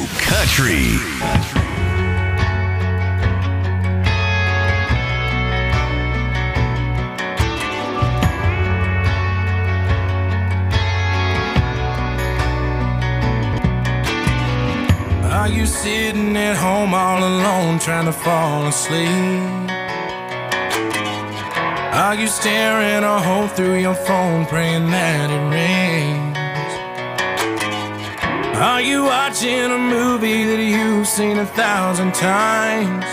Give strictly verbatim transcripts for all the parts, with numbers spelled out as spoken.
Country. Are you sitting at home all alone trying to fall asleep? Are you staring a hole through your phone praying that it rings? Are you watching a movie that you've seen a thousand times?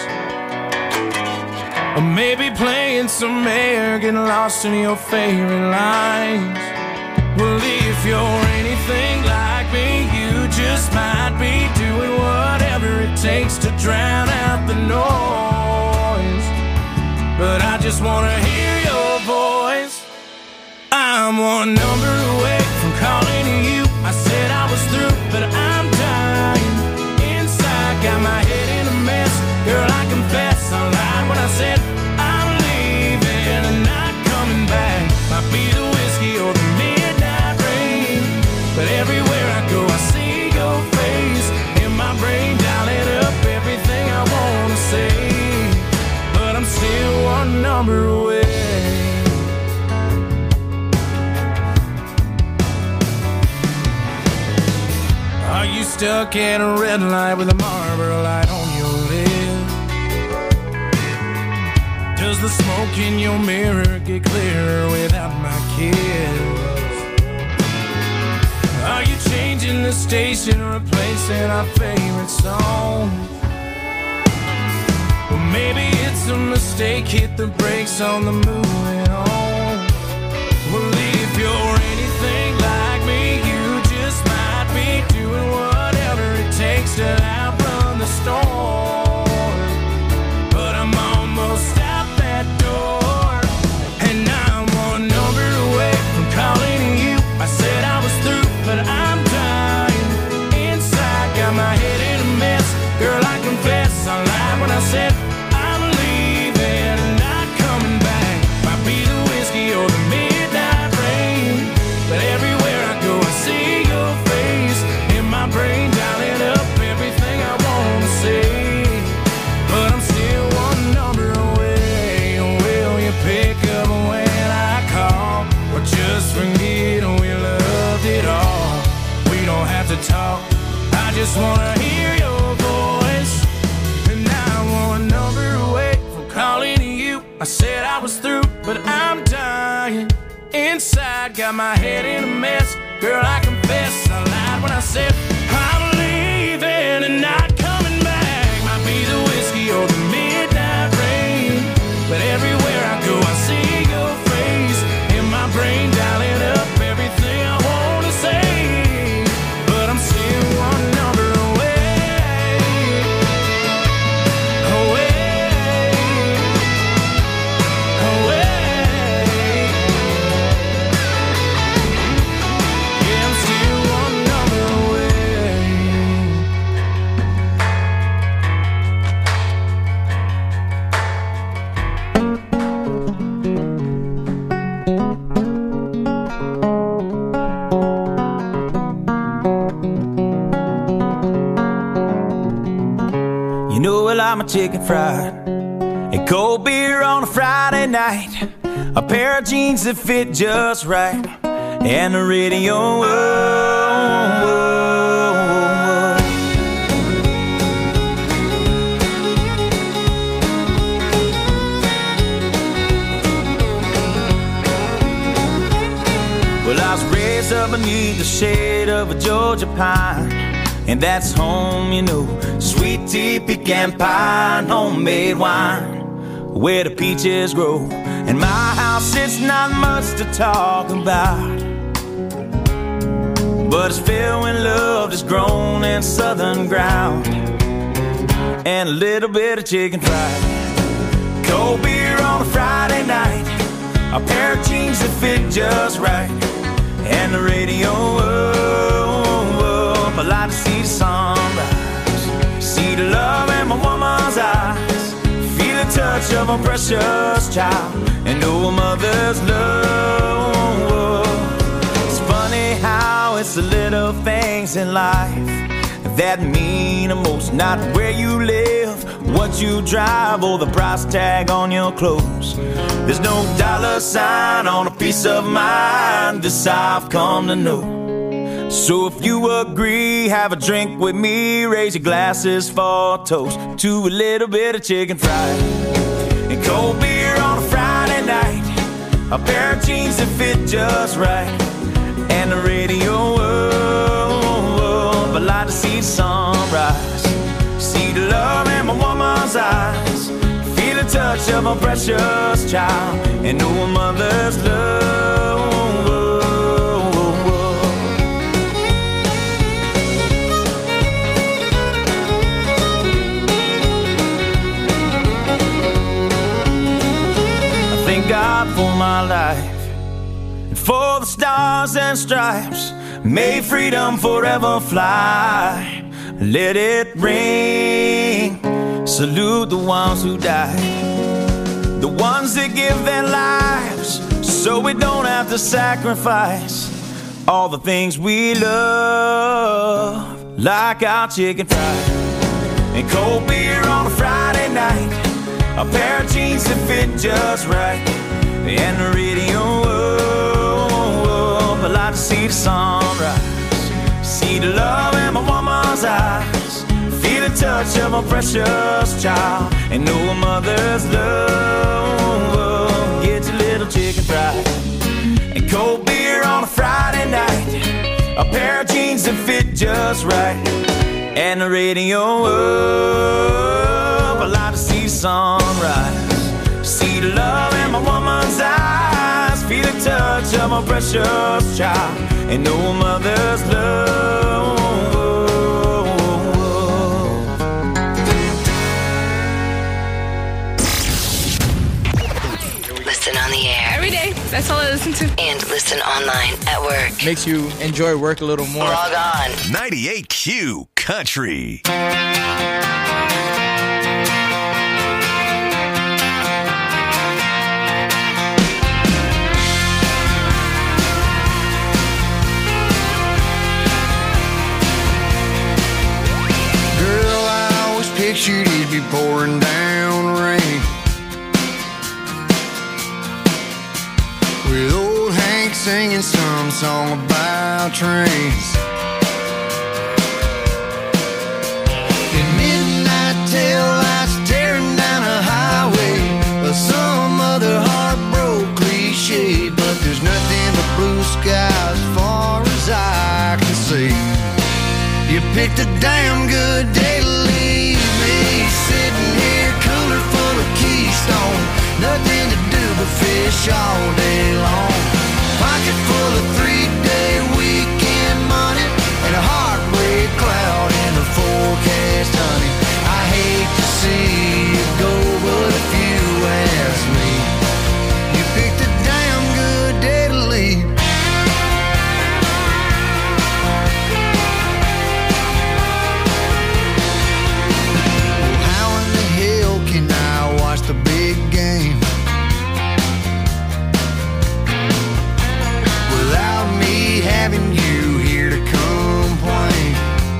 Or maybe playing some air, getting lost in your favorite lines? Well, if you're anything like me, you just might be doing whatever it takes to drown out the noise. But I just wanna hear your voice. I'm one number away from calling you. I said I was through, but I'm dying inside. Got my head in a mess. Girl, I confess I lied when I said I'm leaving and not coming back. Might be the whiskey or the midnight rain, but everywhere I go I see your face. In my brain dialing up everything I wanna say, but I'm still one number away. Are you stuck at a red light with a Marlboro light on your lip? Does the smoke in your mirror get clearer without my kiss? Are you changing the station, replacing our favorite song? Well, maybe it's a mistake, hit the brakes on the moving on. Well, if you're anything like me, you just might be doing whatever it takes to outrun the storm. But I'm almost out that door, and I'm one number away from calling you. I said I was through, but I'm dying inside. Got my head in a mess. Girl, I confess I lied when I said I'm leaving and not coming back. Might be the whiskey or the midnight rain, but everywhere I go I see your face. In my brain dialing up everything I wanna say, but I'm still one number away. Will you pick up when I call, or just forget we loved it all? We don't have to talk, I just wanna hear your voice. And I'm one number away from calling you. I said I was through, but I'm dying inside. Got my head in a mess. Girl, I confess I lied when I said I'm leaving and not coming back. Might be the whiskey or the midnight rain, but everywhere I go I see your face. In my brain dialing up everything I wanna say, but I'm still one number away. Away, away. Yeah, I'm still one number away. You know I like my chicken fried and cold beer on a Friday night, a pair of jeans that fit just right, and the radio. Whoa, whoa, whoa. Well, I was raised up beneath the shade of a Georgia pine, and that's home, you know. Sweet tea, pecan pie, and homemade wine, where the peaches grow. In my house, it's not much to talk about, but it's filled with love that's grown in southern ground, and a little bit of chicken fried, cold beer on a Friday night, a pair of jeans that fit just right, and the radio up. I like to see the sunrise, see the love in my woman's eyes, feel the touch of a precious child, and know a mother's love. It's funny how it's the little things in life that mean the most. Not where you live, what you drive, or the price tag on your clothes. There's no dollar sign on a piece of mind, this I've come to know. So if you agree, have a drink with me, raise your glasses for a toast to a little bit of chicken fried and cold beer on a Friday night, a pair of jeans that fit just right, and the radio up. I'd like to see the sunrise, see the love in my woman's eyes, feel the touch of a precious child, and know a mother's love. Thank God for my life and for the stars and stripes. May freedom forever fly. Let it ring. Salute the ones who died, the ones that give their lives so we don't have to sacrifice all the things we love, like our chicken fried and cold beer on a Friday night, a pair of jeans that fit just right, and the radio up. I'd like to see the sunrise, see the love in my woman's eyes, feel the touch of a precious child, and know a mother's love. Get your little chicken fried and cold beer on a Friday night, a pair of jeans that fit just right, and the radio up. I'd like to see the sunrise, see the love in my woman's eyes, feel the touch of my precious child, and know a mother's love. Listen on the air every day. That's all I listen to. And listen online at work. Makes you enjoy work a little more. Log on. ninety-eight Q Country. Pictured it'd be pouring down rain, with old Hank singing some song about trains. In midnight tail lights tearing down a highway, or some other heartbroken cliche, but there's nothing but blue skies as far as I can see. You picked a damn good day to leave me, sitting here cooler full of Keystone, nothing to do but fish all day long. Pocket full of three-day weekend money and a heartbreak cloud in the forecast, honey. I hate to see you go, but if you ask me, you picked a damn good day to leave. The big game without me having you here to complain.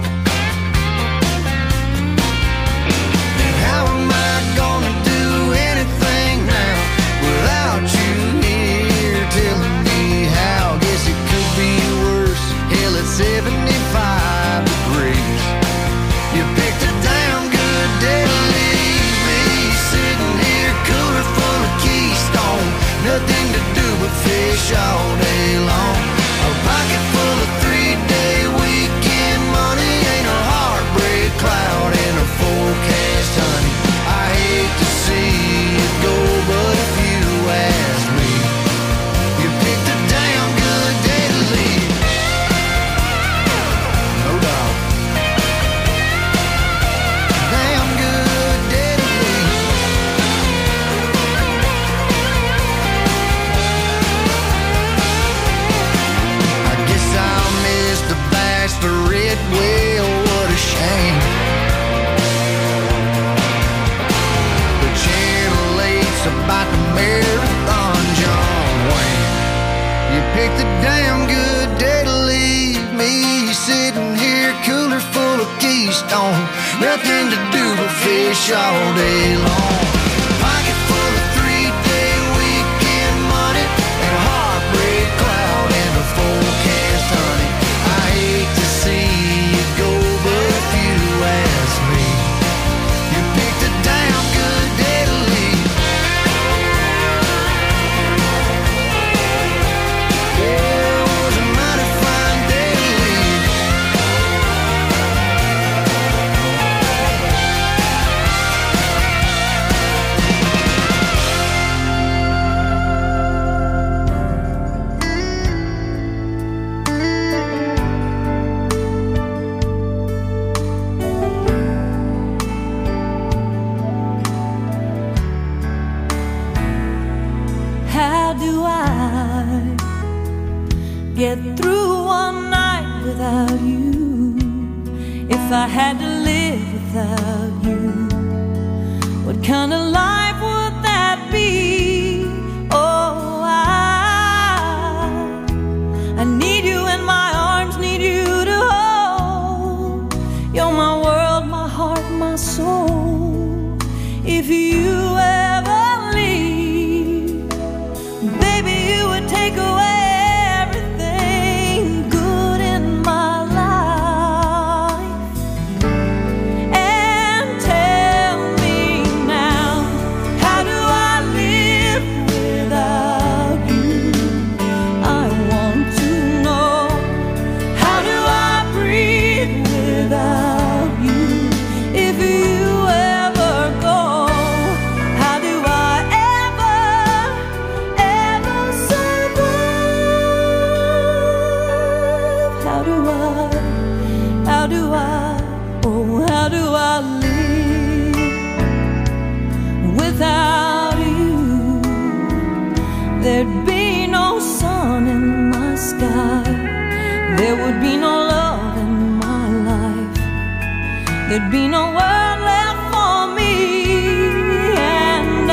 And how am I gonna do anything now without you here telling me how? Guess it could be worse. Hell, it's seventy-five degrees. You picked a damn good day to leave me, sitting here cooler full of Keystone, nothing to do but fish all day long. A pocket full of three-day weekend money ain't a heartbreak cloud in a forecast, honey. I hate to see it go, but if you ask me, you picked a damn good day to leave. No doubt. Damn good day to leave. I guess I'll miss the bachelorette, well, what a shame. The Channel eight's about the marathon, John Wayne. You picked a damn good day to leave me, sitting here cool cooler full of Keystone. Nothing to do but fish all day long. Pocket full of three-day weekend money and a heartbreak cloud and a forecast honey. I hate to see you go, but if you ask me, you picked a damn good day to leave. Yeah, it was a mighty fine day to leave. How do I get through one night without you? If I had to live without you, what kind of life would that be? Oh, I, I need you in my arms, need you to hold. You're my world, my heart, my soul. If you ever leave, baby, you would take away everything good in my life. And tell me now, how do I live without you? I want to know, how do I breathe without you? If you ever go, how do I ever, ever survive? How do I, how do I, oh, how do I live without you? There'd be no sun in my sky, there would be no love in my life, there'd be no world left for me. And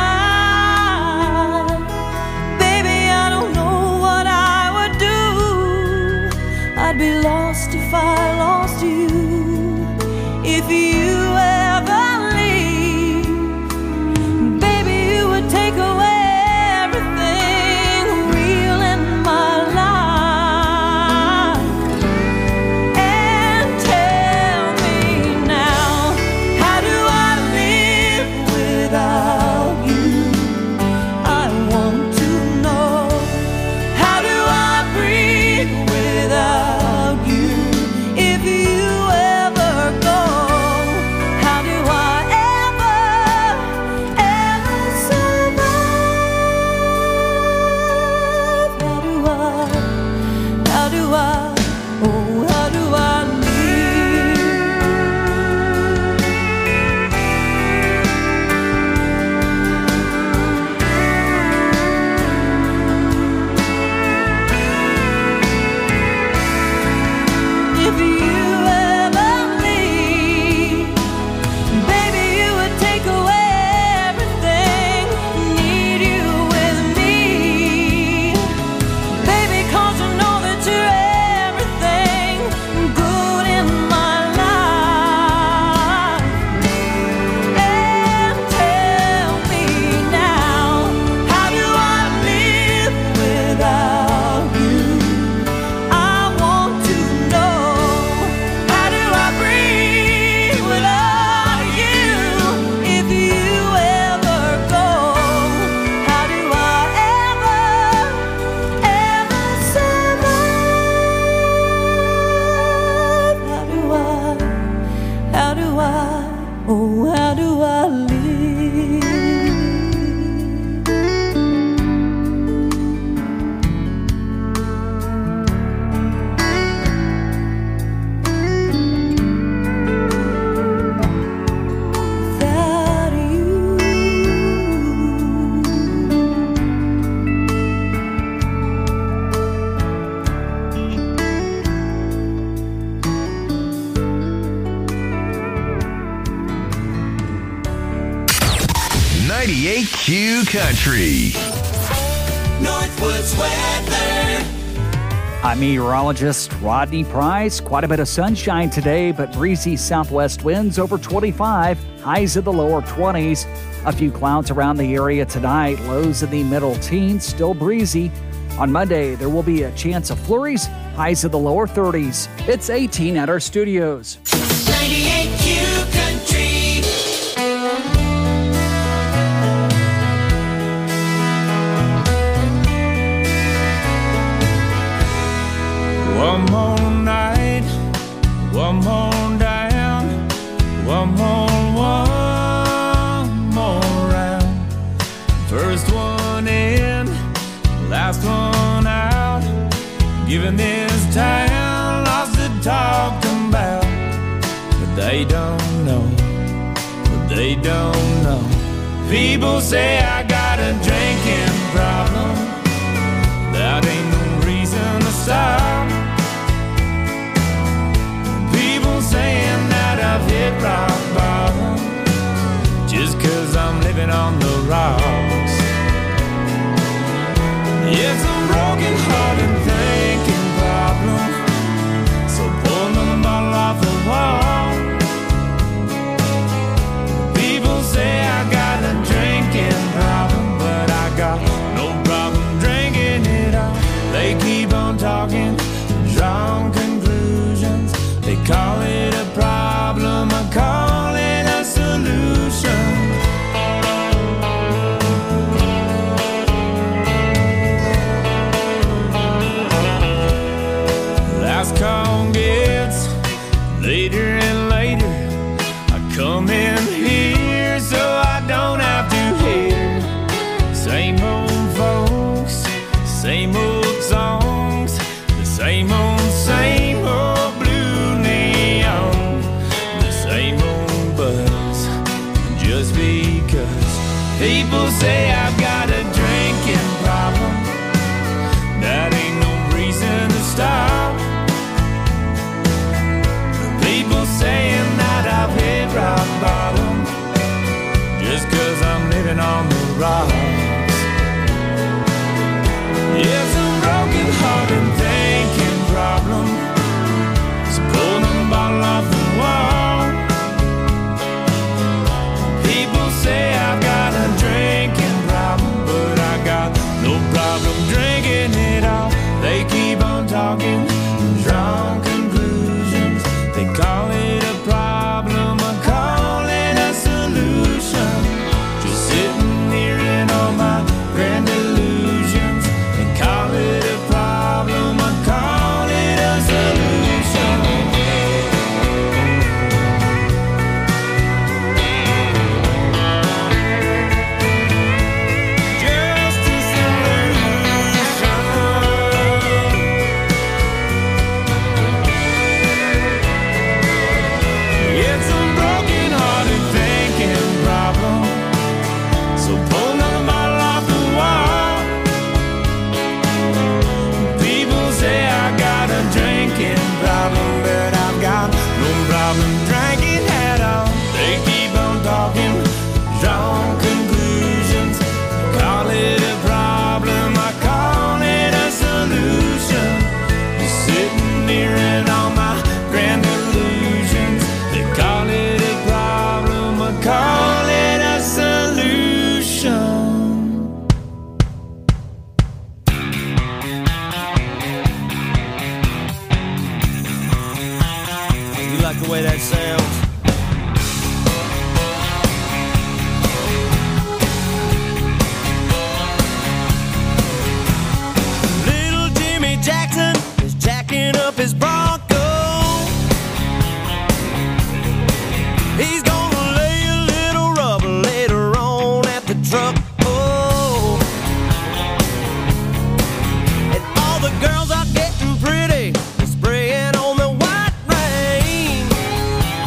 I, baby, I don't know what I would do. I'd be lost if I lost you. If you ever leave, baby, you would take away everything real in my life. And tell me now, how do I live without you? I want to know, how do I breathe without you? If you ever go, how do I ever, ever survive? How do I, how do I, oh, how do I if you ever leave, baby, you would take away everything. Need you with me, baby, 'cause you know that you're everything good in my life. And tell me now, how do I live without you? I want to know, how do I breathe without you? If you ever go, how do I ever, ever survive? How do I, how do I, oh, how do I live? Without you. ninety-eight Q Country. Northwoods weather. I'm meteorologist Rodney Price. Quite a bit of sunshine today, but breezy southwest winds over twenty-five, highs in the lower twenties. A few clouds around the area tonight, lows in the middle teens, still breezy. On Monday, there will be a chance of flurries, highs in the lower thirties. It's eighteen at our studios. ninety-eight Q Country. One more night, one more down, one more, one more round. First one in, last one out. Giving this town lots to talk about. But they don't know, but they don't know. People say I got a drinking problem. That ain't no reason to stop. Saying that I've hit rock bottom just cause I'm living on the rocks. It's a broken heart and thinking problem. So pull the bottle off the wall. People say I got a drinking problem, but I got no problem drinking it all. They keep on talking, drawing conclusions. They call it a problem, I call it a solution. Last call gets later and later. I come in here so I don't have to hear same old folks, same old songs, the same old, same old. People say I've got a drinking problem. That ain't no reason to stop. People saying that I've hit rock bottom just cause I'm living on the rocks. It's a broken heart and thinking problem. So pull the bottle off the wall. People say I've got a drinking problem, but I got no problem drinking it all. They keep on talking, drawing conclusions. They call it a problem, I call it a solution. Just sitting here in all my grand illusions. They call it a problem, I call it a solution. Girls are getting pretty, spraying on the white rain.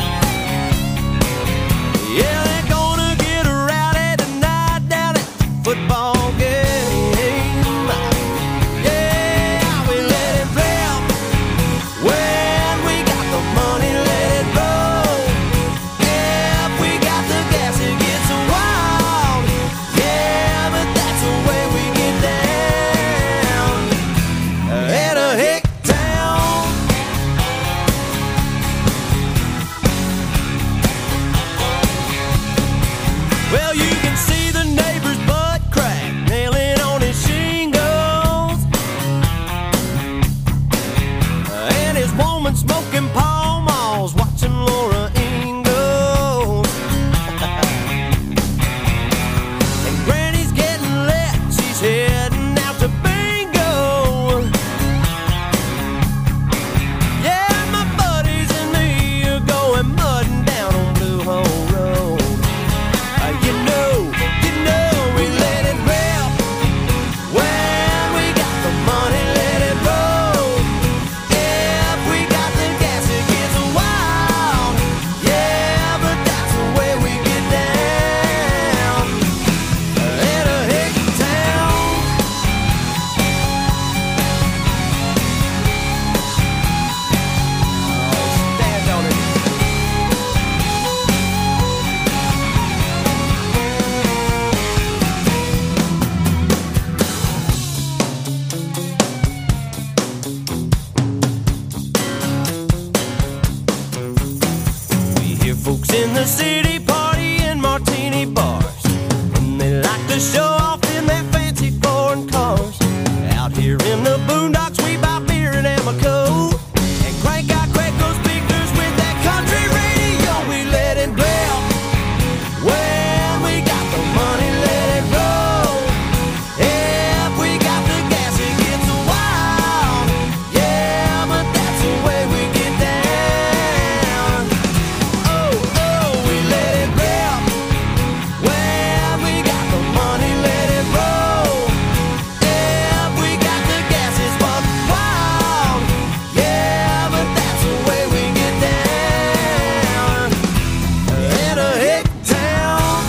Here in the boondocks, we buy beer in Amoco and crank out Quaco speakers with that country radio. We let it blow. When we got the money, let it roll. If we got the gas, it gets wild. Yeah, but that's the way we get down. Oh, oh, we let it rip. When we got the money, let it roll. If we got the gas, it's buck wild. Yeah, but that's the way we get down. In a hick town,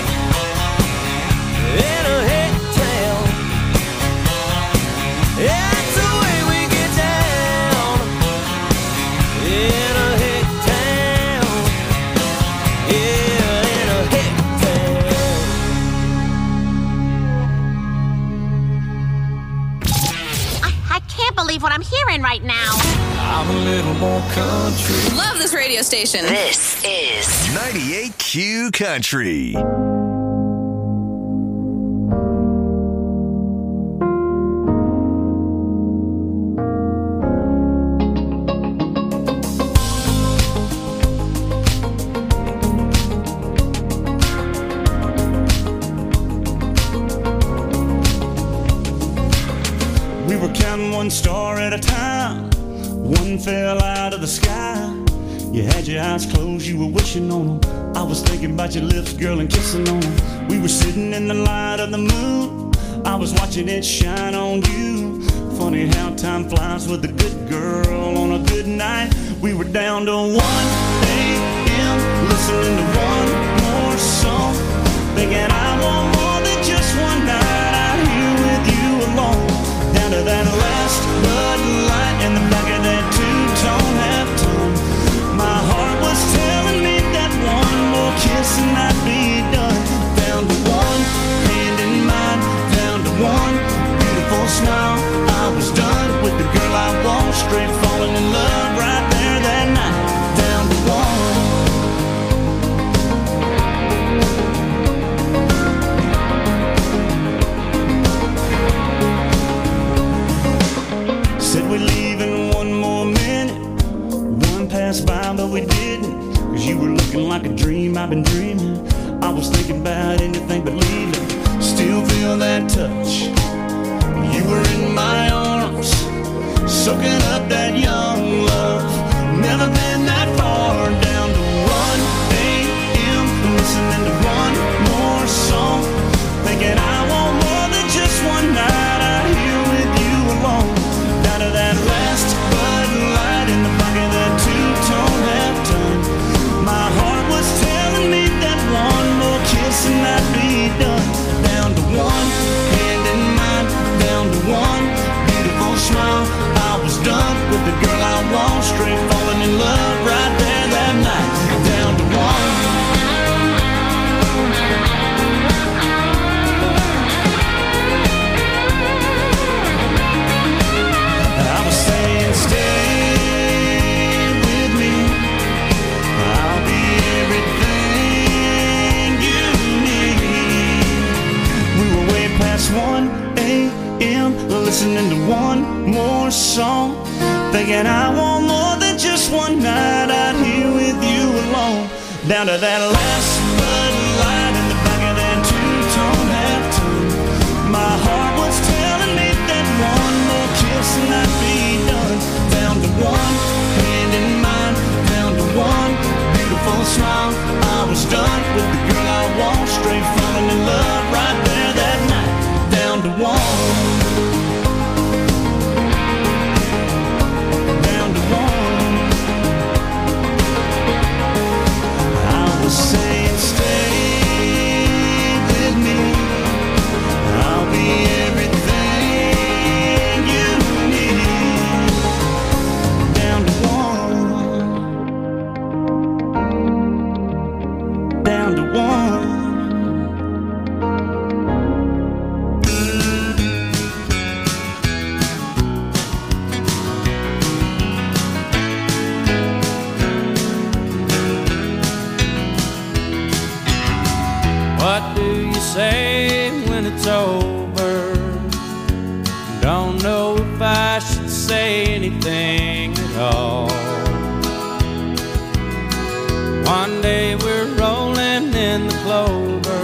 in a hick town, that's the way we get down. In a hick town, yeah, in a hick town. I, I can't believe what I'm hearing right now. I'm a little more country. Love this radio station. This is ninety-eight Q Country. We were counting one star at a time. One fell out of the sky. You had your eyes closed, you were wishing on them. I was thinking about your lips, girl, and kissing on them. We were sitting in the light of the moon. I was watching it shine on you. Funny how time flies with a good girl on a good night. We were down to one a.m. listening to one more song, thinking I want more than just one night out here with you alone. Down to that last Bud Light in the back of that two-tone half-tone. My heart was telling me that one more kiss and I'd be done. Down to one hand in mine, down to one beautiful smile. I was done with the girl I want, straight falling in love right there that night. Down to one. Said we'd leave in one more minute. One passed by, but we didn't. Cause you were looking like a dream I've been dreaming. I was thinking about anything but leaving. Still feel that touch. You were in my arms, soaking up that young love. Never been that far. Down to one a.m. listening to one more song, thinking I want more than just one night out here with you alone. Down to that last Bud Light in the back of that two-tone half-tone. My heart was telling me that one more kiss and I'd be done. Down to one hand in mine, down to one beautiful smile. I was done with the girl I want, straight falling in love right there that night. Down to one. I was saying stay with me, I'll be everything you need. We were way past one a.m. listening to one more song, thinking I want more than just one night out here with you alone. Down to that last Bud Light in the back of that two-tone half-tone. My heart was telling me that one more kiss and I'd be done. Down to one hand in mine, down to one beautiful smile. I was done with the girl I want, straight falling in love right there that night. Down to one. Down to one. I was saying I should say anything at all. One day we're rolling in the clover.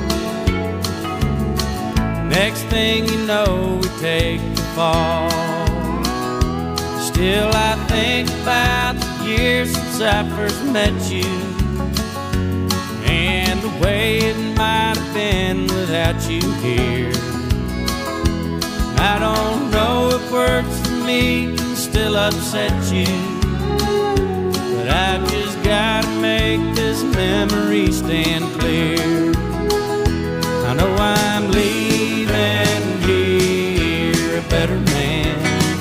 Next thing you know, we take the fall. Still I think about the years since I first met you, and the way it might have been without you here. I don't know if words for me can still upset you, but I've just gotta make this memory stand clear. I know I'm leaving here a better man,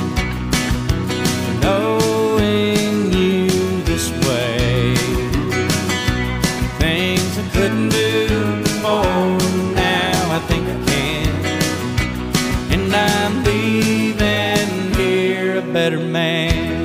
knowing you this way. Things I couldn't do before, now I think I can. And I'm leaving here a better man.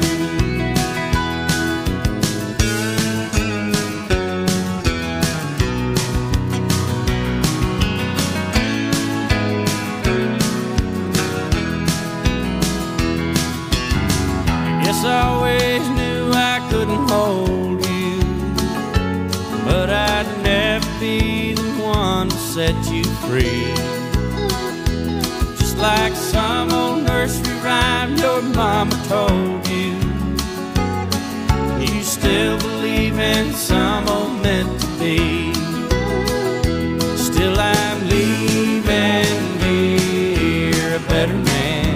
I always knew I couldn't hold you, but I'd never be the one to set you free. Just like some old nursery rhyme your mama told you, you still believe in some old meant to be. Still I'm leaving here a better man.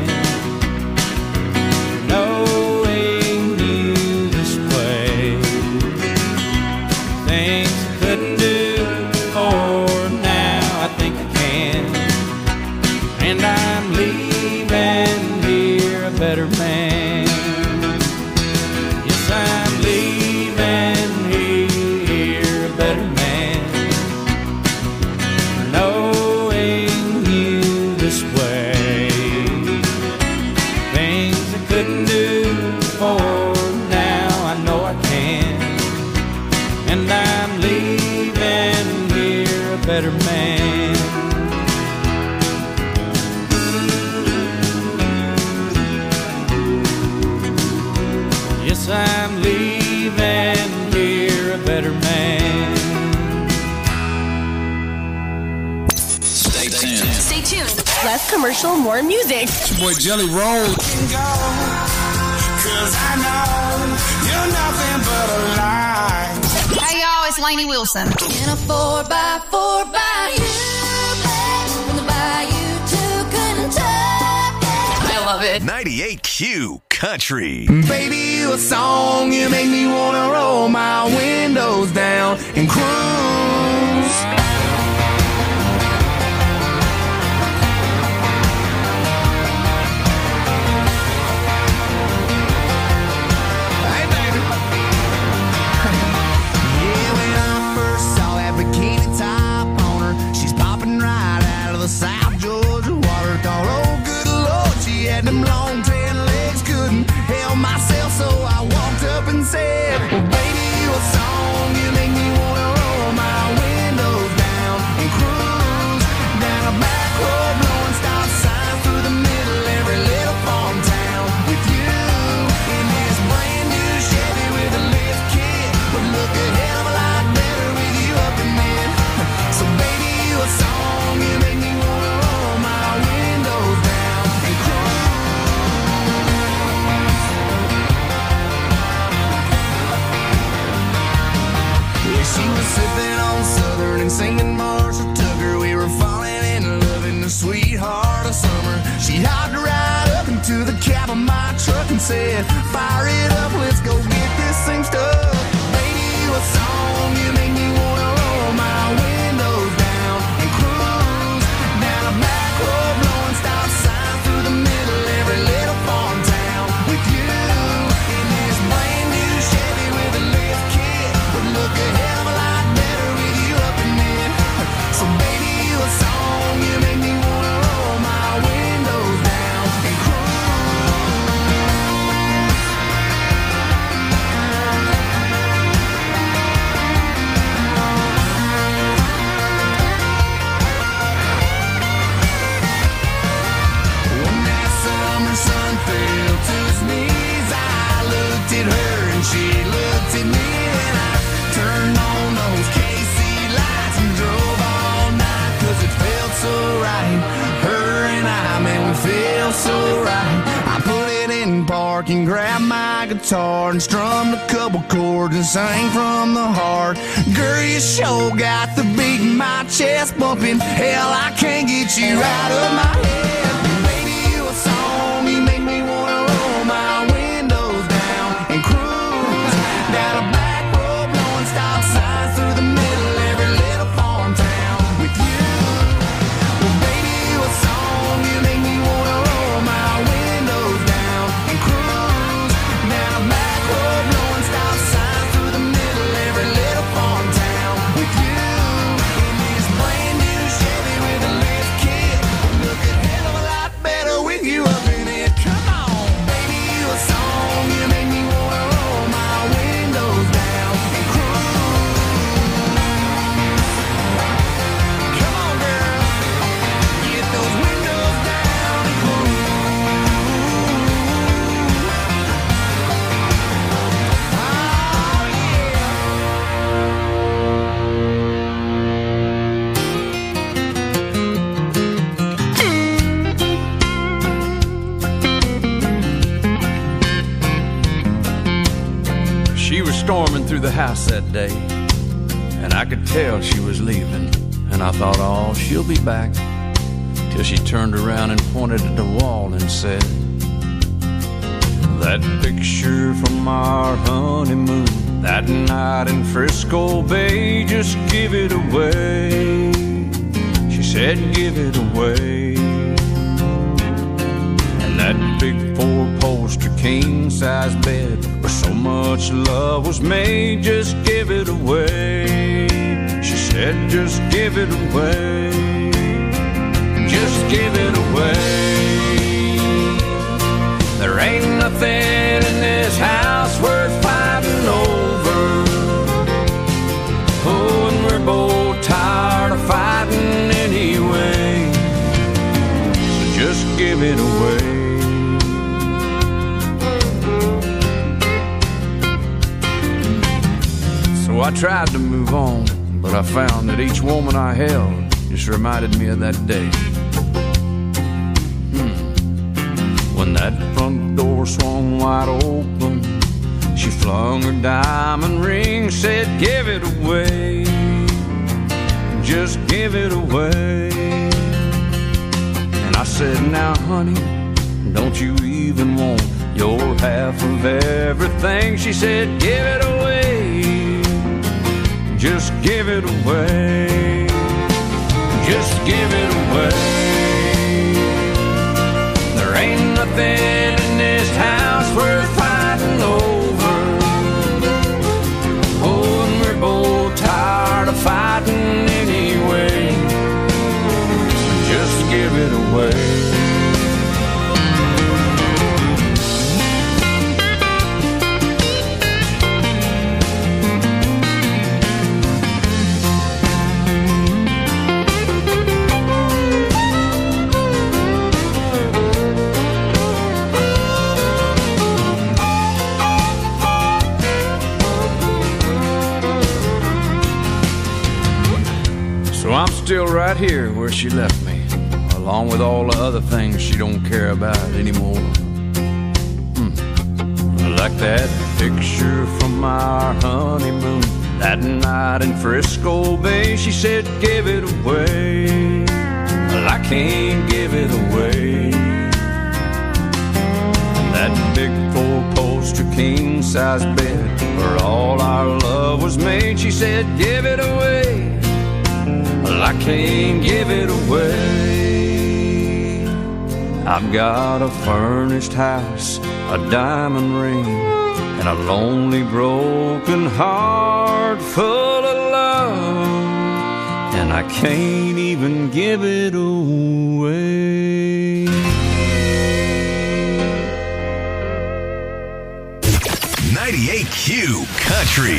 Better man. Yes, I'm leaving here a better man, knowing you this way. Things I couldn't do before, now I know I can. And I'm leaving here a better man. I'm leaving here a better man. Stay tuned. Stay tuned. Less commercial, more music. It's your boy Jelly Roll. Cause I know you're nothing but a lie. Hey y'all, it's Lainey Wilson. In a four by four bayou, from the bayou to Kentucky. I love it. ninety-eight Q Country. Baby, you a song, you make me wanna roll my windows down and cruise. Hey, baby. Yeah, when I first saw that bikini top on her, she's popping right out of the South Georgia water. Thought, oh, good Lord, she had them long tan legs, couldn't help myself, so I walked up and said, well, baby, you a song, you make me wanna roll my windows down and cruise down a back road, blowing stop signs through the middle every little farm town with you in this brand new Chevy with a lift kit. Would look a hell of a lot better with you up in it. So baby, you a song, you make me wanna roll my windows down and cruise. She was sipping on Southern and singing Marshall Tucker. We were falling in love in the sweetheart of summer. She hopped right up into the cab of my truck and said, fire it up, let's go get this thing stuck. Baby, you a song, you make me wanna roll my windows down and cruise down a back road, blowing stop signs through the middle every little farm town with you in this brand new Chevy with a lift kit. Would look a hell of a lot better with you up in it. So baby, you a song, you make me wanna roll my windows down and cruise. park and grabbed my guitar and strummed a couple chords and sang from the heart. Girl, you sure got the beat in my chest bumping. Hell, I can't get you out of my head. Baby, you a song, you make me wanna roll my windows down and cruise down a back road, blowing stop signs through the middle of every little farm town with you. Well, baby, you a song, you make me wanna roll my windows down and cruise down a back road, blowing stop signs through the middle of every little farm town with you. In this brand new Chevy with a lift kit, look a hell of a lot better with you up in it. Come on, baby, you a song, you make me wanna roll my windows down and cruise. Come on, girl, get those windows down and cruise. Oh, She was storming through the house that day, and I could tell she was leaving. And I thought, oh, she'll be back. Till she turned around and pointed at the wall and said, that picture from our honeymoon, that night in Frisco Bay, just give it away. She said, give it away. And that big four-poster king-size bed where so much love was made, just give it away. She said, just give it away. Just give it away. There ain't nothing in this house worth fighting over. Oh, and we're both tired of fighting anyway. So just give it away. So I tried to move on, but I found that each woman I held just reminded me of that day. Hmm. When that front door swung wide open, she flung her diamond ring, said, give it away. Just give it away. And I said, now honey, don't you even want your half of everything? She said, give it away. Just give it away. Just give it away. There ain't nothing in this house worth fighting over. Oh, and we're both tired of fighting anyway. Just give it away. So I'm still right here where she left me, along with all the other things she don't care about anymore. Hmm. Like that picture from our honeymoon, that night in Frisco Bay. She said, give it away. Well, I can't give it away. That big four-poster king-size bed where all our love was made. She said, give it away. Well, I can't give it away. I've got a furnished house, a diamond ring, and a lonely broken heart full of love, and I can't even give it away. ninety-eight Q Country.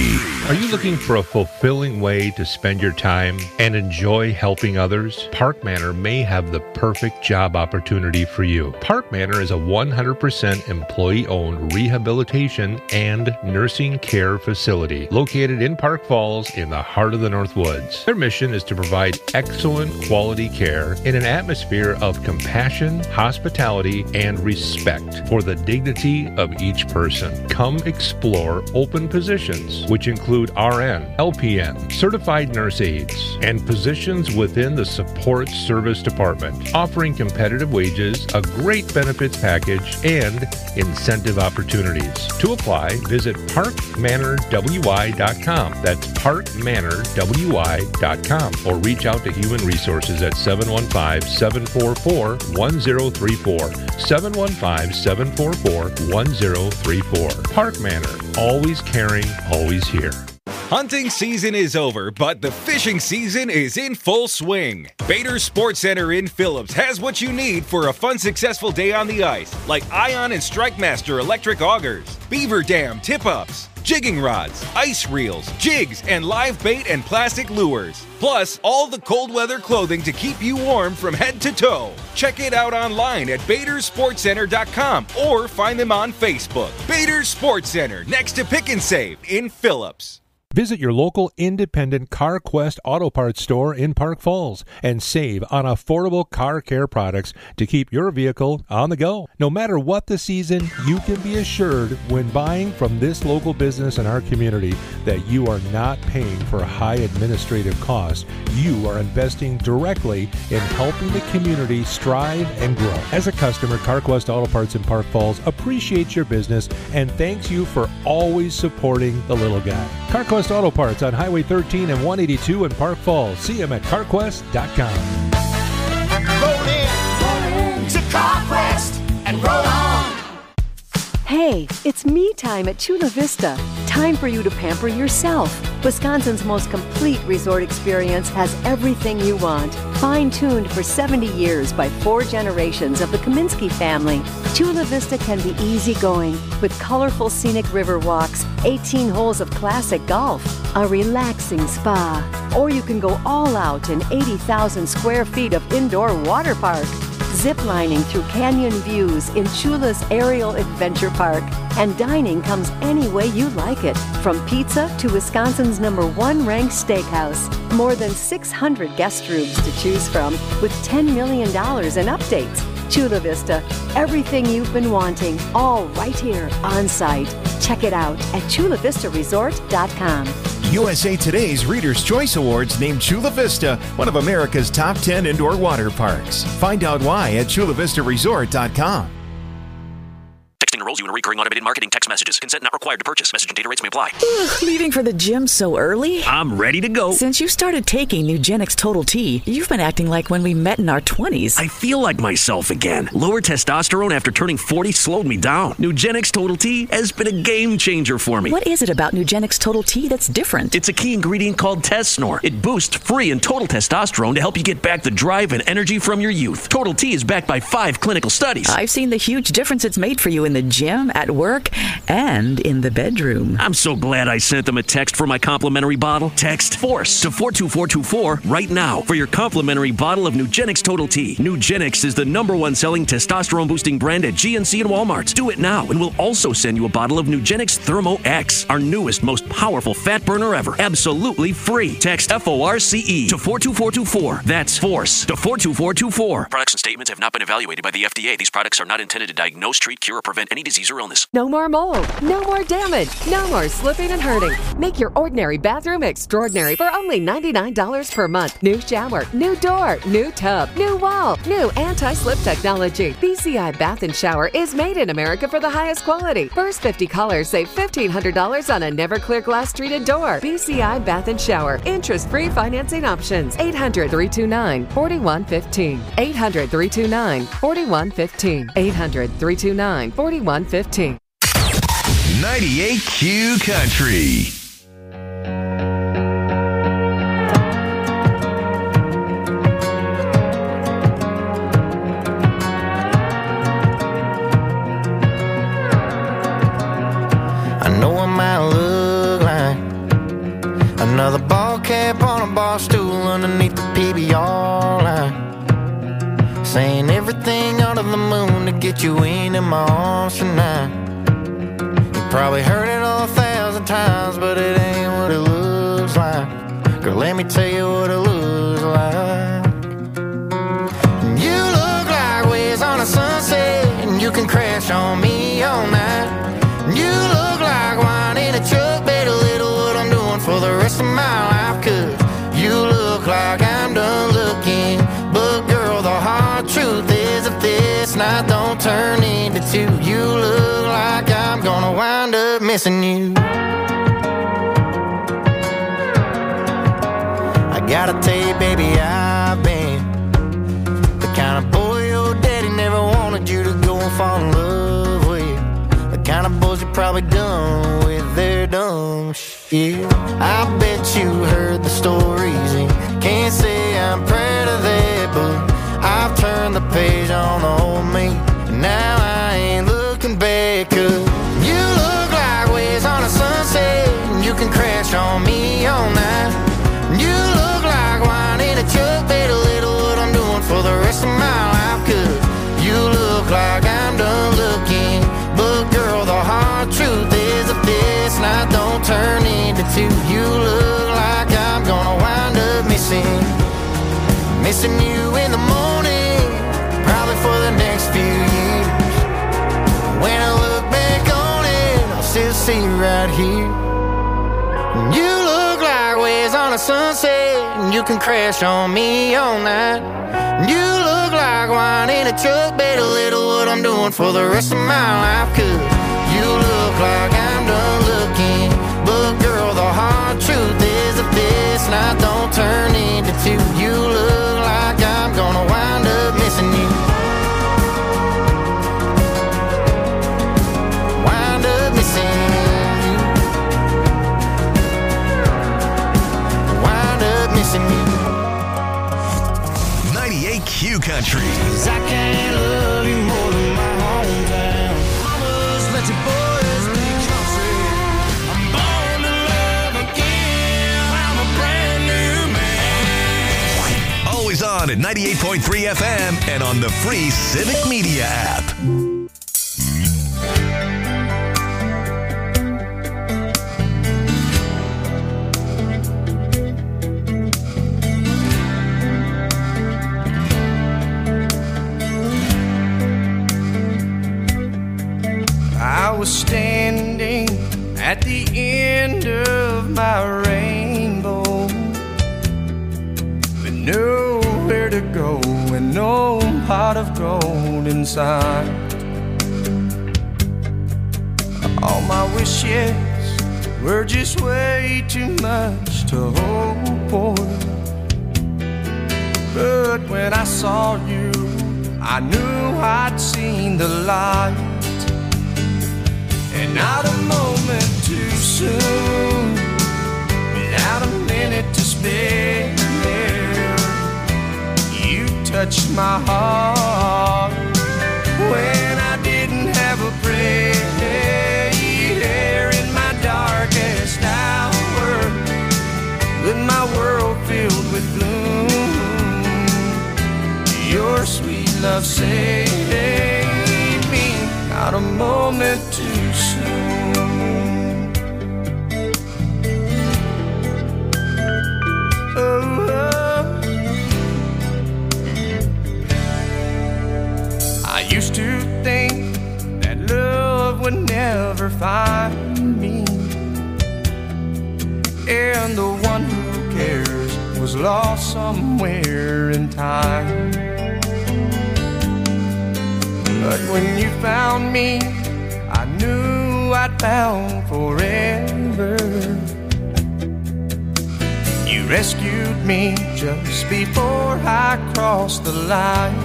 Are you looking for a fulfilling way to spend your time and enjoy helping others? Park Manor may have the perfect job opportunity for you. Park Manor is a one hundred percent employee-owned rehabilitation and nursing care facility located in Park Falls in the heart of the North Woods. Their mission is to provide excellent quality care in an atmosphere of compassion, hospitality, and respect for the dignity of each person. Come explore open positions, which include R N, L P N, certified nurse aides, and positions within the support service department, offering competitive wages, a great benefits package, and incentive opportunities. To apply, visit park manor w i dot com. That's park manor w i dot com, or reach out to Human Resources at seven one five, seven four four, one zero three four, seven one five, seven four four, one zero three four. Park Manor, always caring, always here. Hunting season is over, but the fishing season is in full swing. Bader Sports Center in Phillips has what you need for a fun, successful day on the ice, like Ion and Strike Master electric augers, Beaver Dam tip-ups, jigging rods, ice reels, jigs, and live bait and plastic lures. Plus, all the cold weather clothing to keep you warm from head to toe. Check it out online at bader sports center dot com or find them on Facebook. Bader Sports Center, next to Pick and Save in Phillips. Visit your local independent CarQuest Auto Parts store in Park Falls and save on affordable car care products to keep your vehicle on the go. No matter what the season, you can be assured when buying from this local business in our community that you are not paying for high administrative costs. You are investing directly in helping the community strive and grow. As a customer, CarQuest Auto Parts in Park Falls appreciates your business and thanks you for always supporting the little guy. CarQuest Auto Parts on Highway thirteen and one eighty-two in Park Falls. See them at car quest dot com. Roll in, roll in to CarQuest and roll on. Hey, it's me time at Chula Vista. Time for you to pamper yourself. Wisconsin's most complete resort experience has everything you want. Fine-tuned for seventy years by four generations of the Kaminsky family, Chula Vista can be easygoing with colorful scenic river walks, eighteen holes of classic golf, a relaxing spa, or you can go all out in eighty thousand square feet of indoor water park. Ziplining through canyon views in Chula's Aerial Adventure Park. And dining comes any way you like it, from pizza to Wisconsin's number one ranked steakhouse. More than six hundred guest rooms to choose from with ten million dollars in updates. Chula Vista, everything you've been wanting, all right here on site. Check it out at chula vista resort dot com. U S A Today's Reader's Choice Awards named Chula Vista one of America's top ten indoor water parks. Find out why at chula vista resort dot com. Texting enrolls you in recurring automated marketing text messages. Consent not required to purchase. Message and data rates may apply. Ugh, leaving for the gym so early? I'm ready to go. Since you started taking Nugenix Total T, you've been acting like when we met in our twenties. I feel like myself again. Lower testosterone after turning forty slowed me down. Nugenix Total T has been a game changer for me. What is it about Nugenix Total T that's different? It's a key ingredient called Tesnor. It boosts free and total testosterone to help you get back the drive and energy from your youth. Total T is backed by five clinical studies. I've seen the huge difference it's made for you in the gym, at work, and in the bedroom. I'm so glad I sent them a text for my complimentary bottle. Text FORCE to four two four two four right now for your complimentary bottle of Nugenix Total T. Nugenix is the number one selling testosterone boosting brand at G N C and Walmart. Do it now, and we'll also send you a bottle of Nugenix Thermo X, our newest, most powerful fat burner ever. Absolutely free. Text F O R C E to four two four two four. That's FORCE to four two four two four. Products and statements have not been evaluated by the F D A. These products are not intended to diagnose, treat, cure, or prevent any disease or illness. No more mold, no more damage, no more slipping and hurting. Make your ordinary bathroom extraordinary for only ninety-nine dollars per month. New shower, new door, new tub, new wall, new anti-slip technology. B C I Bath and Shower is made in America for the highest quality. First fifty callers save fifteen hundred dollars on a never clear glass treated door. B C I Bath and Shower. Interest-free financing options. eight hundred, three two nine, four one one five. eight hundred, three two nine, four one one five. eight hundred, three two nine, four one one five. ninety-eight Q Country. I know I might look like get you into my arms tonight. You probably heard it a thousand times, but it ain't what it looks like. Girl, let me tell you what it looks like. You look like waves on a sunset, and you can crash on me all night. You look like wine in a truck, bet a little what I'm doing for the rest of my life. Cause you look like I'm done looking, but girl, the hard truth is if this night don't turn into two, you look like I'm gonna wind up missing you. I gotta tell you, baby, I've been the kind of boy your daddy never wanted you to go and fall in love with. The kind of boys you probably done with their dumb shit. I bet you heard the stories and can't say I'm proud of that, but I've turned the page on the old me, and now I ain't looking back. Cause you look like waves on a sunset, and you can crash on me all night. You look like wine in a truck, bet a little what I'm doing for the rest of my life. Cause you look like I'm done looking, but girl, the hard truth is if this night don't turn into two, you look like I'm gonna wind up missing Missing you in the morning, probably for the next few years. When I look back on it, I'll still see you right here. You look like waves on a sunset, and you can crash on me all night. You look like wine in a truck, bet a little what I'm doing for the rest of my life. Cause you look like I'm done looking, but girl, the hard truth is if this night don't turn into two, you look like I'm gonna wind up missing you. Wind up missing you. Wind up missing you. ninety-eight Q Country. Cause I can't love you more than my hometown. Mamas, let your boys be country. I'm born to love again. I'm a brand new man. Always on at ninety-eight point three F M and on the free Civic Media app. I was standing at the end of my rainbow with nowhere to go and no pot of gold inside. All my wishes were just way too much to hope for. But when I saw you, I knew I'd seen the light. And not a moment too soon, without a minute to spare, you touched my heart when I didn't have a prayer. In my darkest hour, with my world filled with gloom, your sweet love saved me. Not a moment too soon. Oh, oh. I used to think that love would never find me, and the one who cares was lost somewhere in time. But when you found me, I knew I'd found forever. You rescued me just before I crossed the line.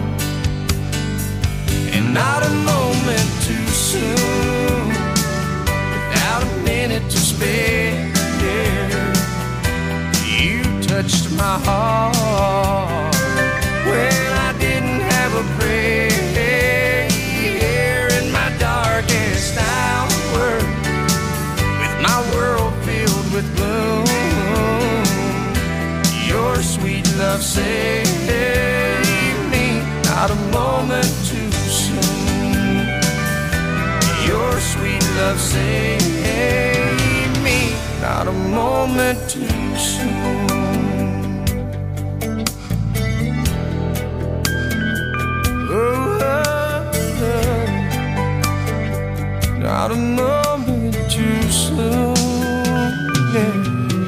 And not a moment too soon, without a minute to spare, you touched my heart when I didn't have a prayer. In my darkest hour, with my world filled with gloom, your sweet love saved me. Not a moment too soon. love saved me. Not a moment too soon. Oh, oh, oh. Not a moment too soon. Yeah.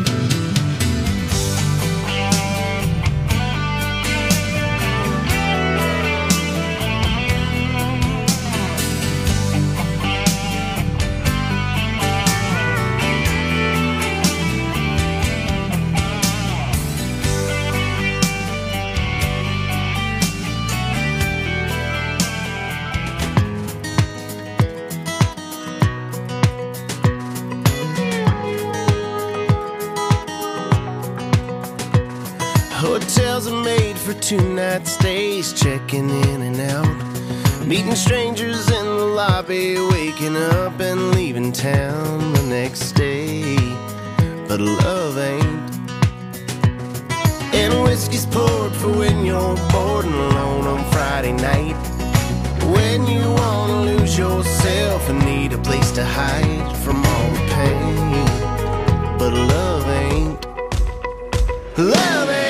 Hotels are made for two-night stays, checking in and out, meeting strangers in the lobby, waking up and leaving town the next day. But love ain't. And whiskey's poured for when you're bored and alone on Friday night, when you wanna lose yourself and need a place to hide from all the pain. But love ain't. Love ain't.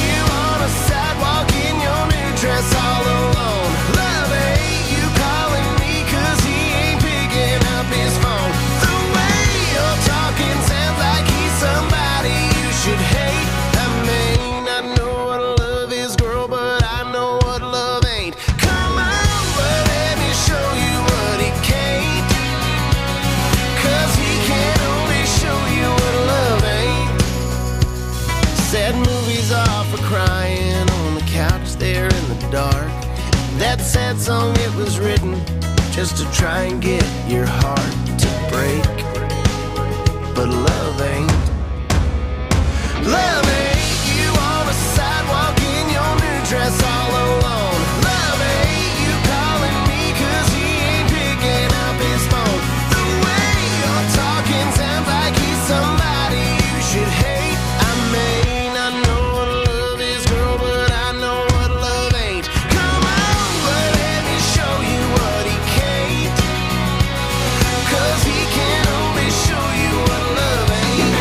Dress all alone. Love ain't you calling me cause he ain't picking up his phone. The way you're talking sounds like he's somebody you should hate. I may not know what love is, girl, but I know what love ain't. Come on, but let me show you what he can't, cause he can only show you what love ain't. Sad movies are for crying on the couch there in the dark. That sad song, it was written just to try and get your heart to break. But love ain't. Love ain't you on a sidewalk in your new dress all alone. Love ain't you calling me cause he ain't picking up his phone. The way you're talking sounds like he's somebody you should hate. I may not know what love is, girl, but I know what love ain't. Come on, but let me show you what he can't, cause he can only show you what love ain't.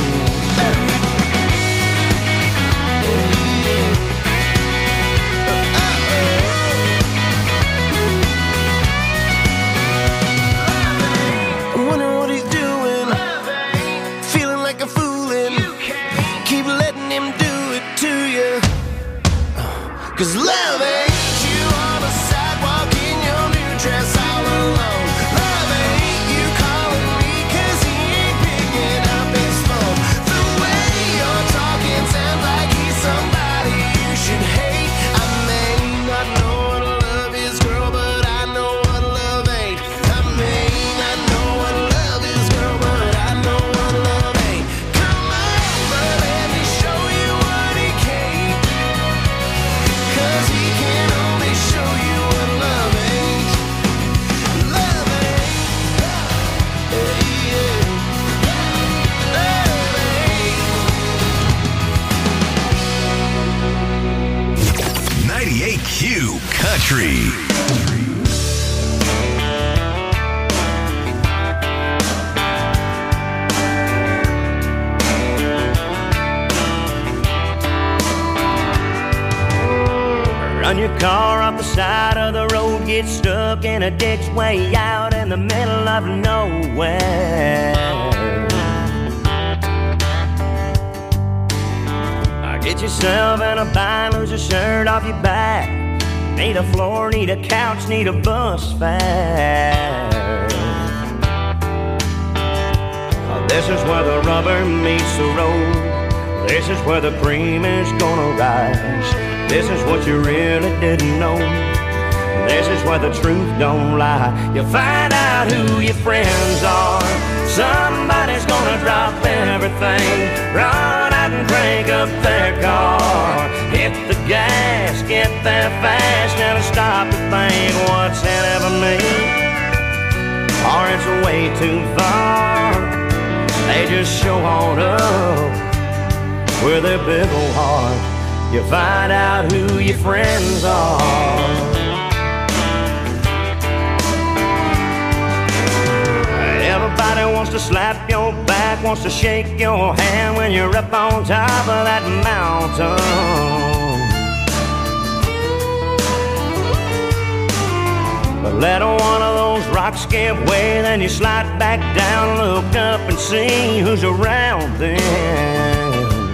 I wonder what he's doing, feeling like a foolin'. Keep letting him do it to you, cause love ain't you on a sidewalk in your new dress all alone. Love ain't you calling me cause he ain't picking up his phone. The way you're talking sounds like he's somebody you should hate. I may not know what love is, girl, but I know what love ain't. I may not know what love is, girl, but I know what love ain't. Come on, but let me show you what he can't, cause he can only show you what love ain't. Love ain't. Yeah, yeah. Love ain't. ninety-eight Q Country. Run your car off the side of the road, get stuck in a ditch way out in the middle of nowhere. Get yourself in a bind, lose a shirt off your back. Need a floor, need a couch, need a bus fare. This is where the rubber meets the road. This is where the cream is gonna rise. This is what you really didn't know. This is where the truth don't lie. You find out who your friends are. Somebody's gonna drop everything, run out and crank up their car. Hit the gas, get there fast, never stop to think what's in it for me, or it's way too far. They just show on up with their big old heart. You find out who your friends are. Everybody wants to slap your back, wants to shake your hand when you're up on top of that mountain. But let one of those rocks give way, then you slide back down, look up and see who's around then.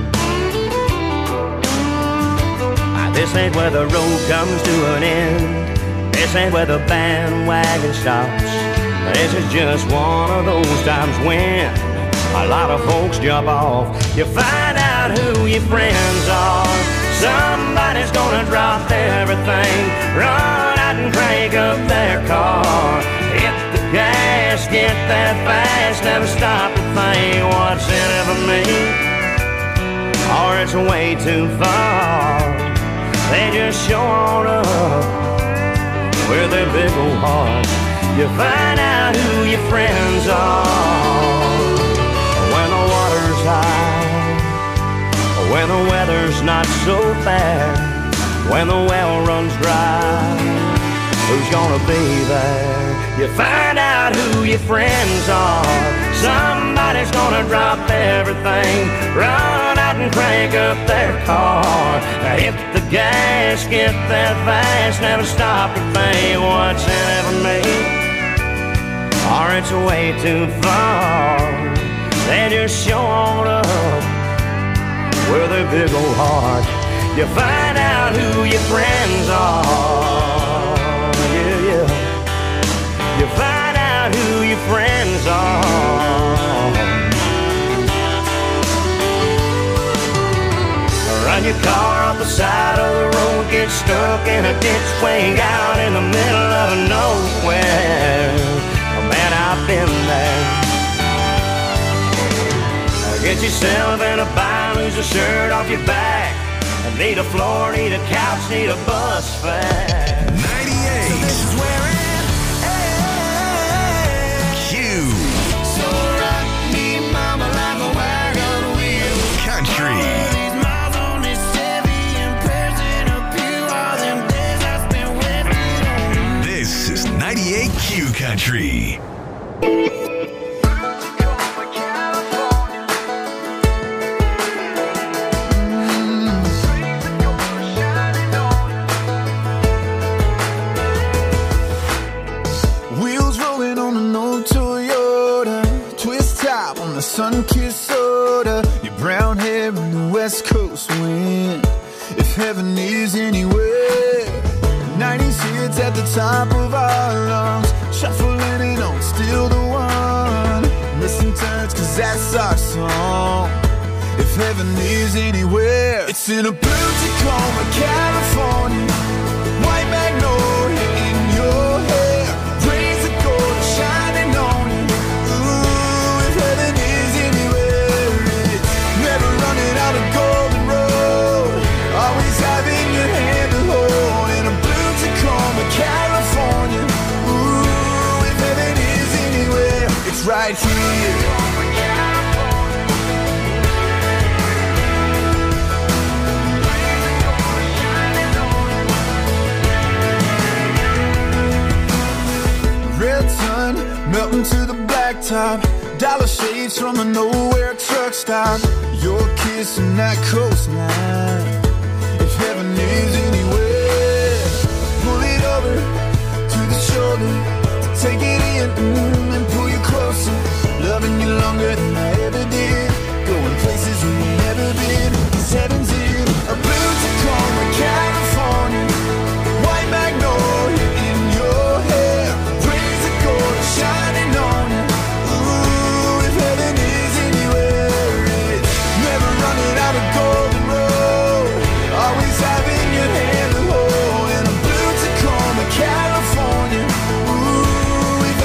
This ain't where the road comes to an end. This ain't where the bandwagon stops. This is just one of those times when a lot of folks jump off. You find out who your friends are. Somebody's gonna drop everything, run out and crank up their car. Hit the gas, get that fast, never stop to think what's in it for me, or it's way too far. They just show on up with their big old heart. You find out who your friends are when the water's high, when the weather's not so bad, when the well runs dry. Who's gonna be there? You find out who your friends are. Somebody's gonna drop everything, run out and crank up their car. Hit the gas, get that fast, never stop to think what's in it for me, or it's way too far. They just show on up with their big old heart. You find out who your friends are. Yeah, yeah. You find out who your friends are. Run your car off the side of the road, get stuck in a ditch way out in the middle of nowhere. Oh man, I've been there. Get yourself in a bind, lose a shirt off your back. Need a floor, need a couch, need a bus fare. ninety-eight. So this is where it ends. Q. So rock me, mama, like a wagon wheel. Country. All these miles on this Chevy and prayers in a pew. All them days I spent wasted on. This is ninety-eight Q Country. Sun-kissed soda, your brown hair in the West Coast wind. If heaven is anywhere, nineties hits at the top of our lungs, shuffling it on, still the one. Missing turns, cause that's our song. If heaven is anywhere, it's in a blue Tacoma, California. White magnolia in your hair, rays of gold shining on you. Out a golden road, always having your hand to hold in a blue Tacoma, California. Ooh, if heaven is anywhere, it's right here. Red sun melting to the blacktop, dollar shades from a nowhere truck stop. Your kiss on that coastline. If heaven is anywhere, pull it over to the shoulder, take it in mm, and pull you closer. Loving you longer than I ever did, going places we've never been. Cause heaven's in a blue Tacoma, California. White magnolia in your hair, rays of gold shining on you. Ooh, if heaven is anywhere, running out a golden road, always having your hand to hold in a blue Tacoma, California. Ooh, if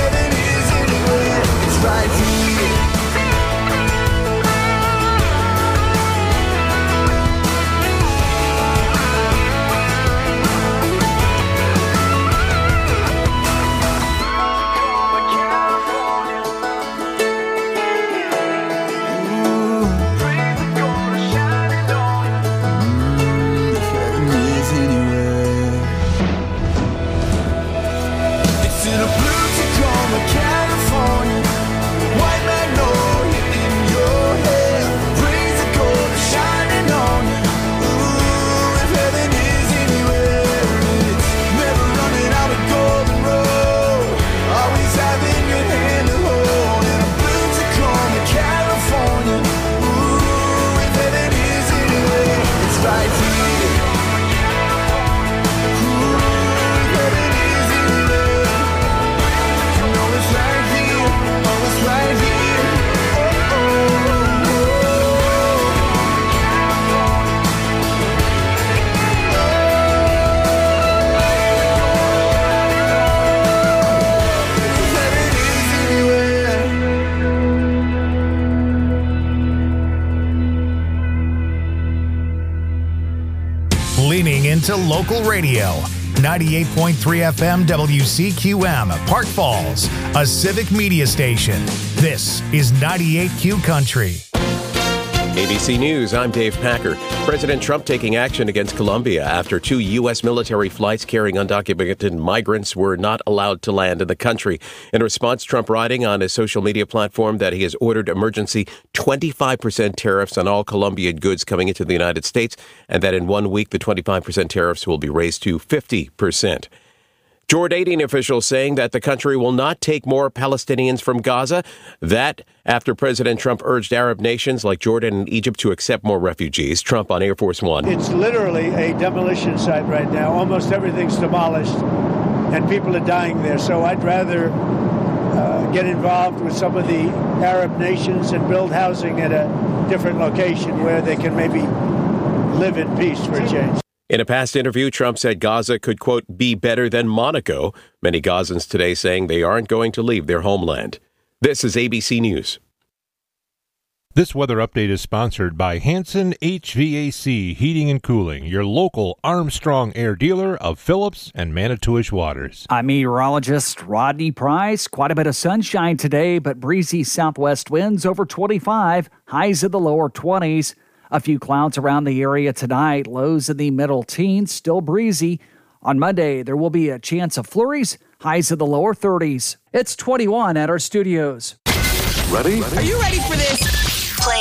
to local radio. ninety-eight point three F M W C Q M, Park Falls, a civic media station. This is ninety-eight Q Country. A B C News, I'm Dave Packer. President Trump taking action against Colombia after two U S military flights carrying undocumented migrants were not allowed to land in the country. In response, Trump writing on his social media platform that he has ordered emergency twenty-five percent tariffs on all Colombian goods coming into the United States, and that in one week the twenty-five percent tariffs will be raised to fifty percent. Jordanian officials saying that the country will not take more Palestinians from Gaza. That after President Trump urged Arab nations like Jordan and Egypt to accept more refugees. Trump on Air Force One. It's literally a demolition site right now. Almost everything's demolished, and people are dying there. So I'd rather uh, get involved with some of the Arab nations and build housing at a different location where they can maybe live in peace for a change. In a past interview, Trump said Gaza could, quote, be better than Monaco. Many Gazans today saying they aren't going to leave their homeland. This is A B C News. This weather update is sponsored by Hanson H V A C Heating and Cooling, your local Armstrong Air dealer of Phillips and Manitowish Waters. I'm meteorologist Rodney Price. Quite a bit of sunshine today, but breezy southwest winds over twenty-five, highs in the lower twenties. A few clouds around the area tonight, lows in the middle teens, still breezy. On Monday, there will be a chance of flurries, highs in the lower thirties. It's twenty-one at our studios. Ready? Are you ready for this?